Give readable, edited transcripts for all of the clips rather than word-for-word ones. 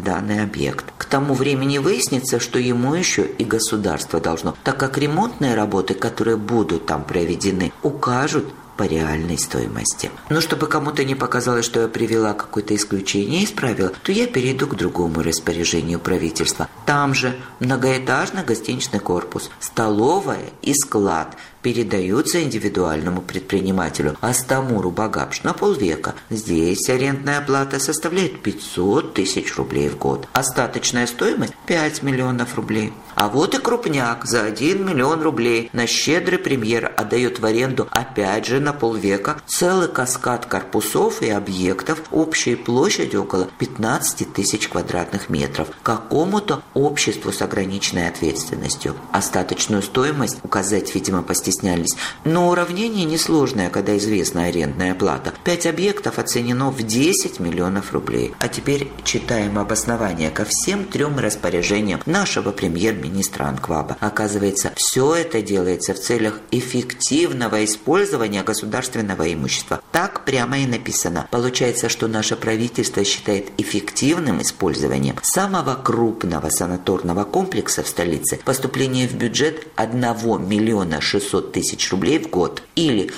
данный объект. К тому времени выяснится, что ему еще и государство должно, так как ремонтные работы, которые будут там проведены, укажут по реальной стоимости. Но чтобы кому-то не показалось, что я привела какое-то исключение из правил, то я перейду к другому распоряжению правительства. Там же многоэтажный гостиничный корпус, столовая и склад передаются индивидуальному предпринимателю Астамуру Багапш на полвека. Здесь арендная плата составляет 500 тысяч рублей в год. Остаточная стоимость 5 миллионов рублей. А вот и крупняк за 1 миллион рублей на щедрый премьер отдает в аренду опять же на полвека целый каскад корпусов и объектов общей площадью около 15 тысяч квадратных метров какому-то обществу с ограниченной ответственностью. Остаточную стоимость указать, видимо, постеснялись. Но уравнение несложное, когда известна арендная плата. 5 объектов оценено в 10 миллионов рублей. А теперь читаем обоснование ко всем 3 распоряжениям нашего премьер-министра Анкваба. Оказывается, все это делается в целях эффективного использования государственного имущества. Так прямо и написано. Получается, что наше правительство считает эффективным использованием самого крупного санаторного комплекса в столице поступление в бюджет 1 миллиона 600 тысяч рублей в год или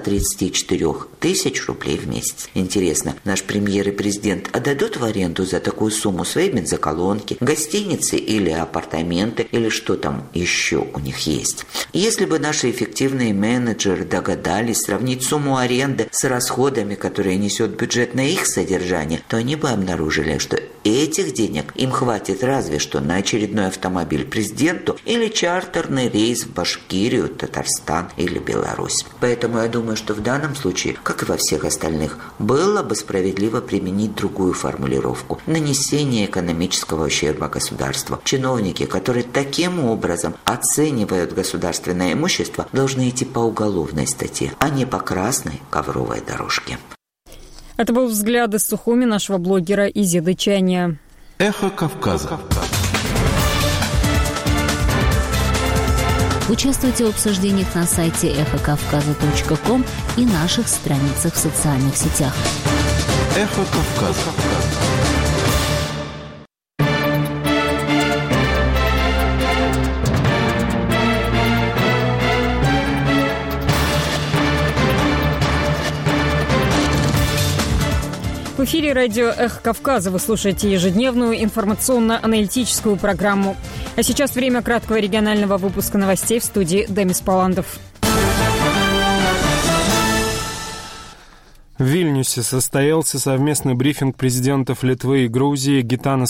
134 тысяч рублей в месяц. Интересно, наш премьер и президент отдадут в аренду за такую сумму свои бензоколонки, гостиницы или апартаменты, или что там еще у них есть? Если бы наши эффективные менеджеры догадались сравнить сумму аренды с расходами, которые несет бюджет на их содержание, то они бы обнаружили, что этих денег им хватит разве что на очередной автомобиль президенту или чартерный рейс в Башкирию, Татарстан или Беларусь. Поэтому я думаю, что в данном случае, как и во всех остальных, было бы справедливо применить другую формулировку – нанесение экономического ущерба государству. Чиновники, которые таким образом оценивают государственное имущество, должны идти по уголовной статье, а не по красной ковровой дорожке. Это был взгляд из Сухуми нашего блогера Изиды Чания. Эхо Кавказа. Участвуйте в обсуждениях на сайте эхокавказа.ком и наших страницах в социальных сетях. Эхо Кавказа. В эфире радио «Эхо Кавказа». Вы слушаете ежедневную информационно-аналитическую программу. А сейчас время краткого регионального выпуска новостей в студии Демис Паландов. В Вильнюсе состоялся совместный брифинг президентов Литвы и Грузии Гитанас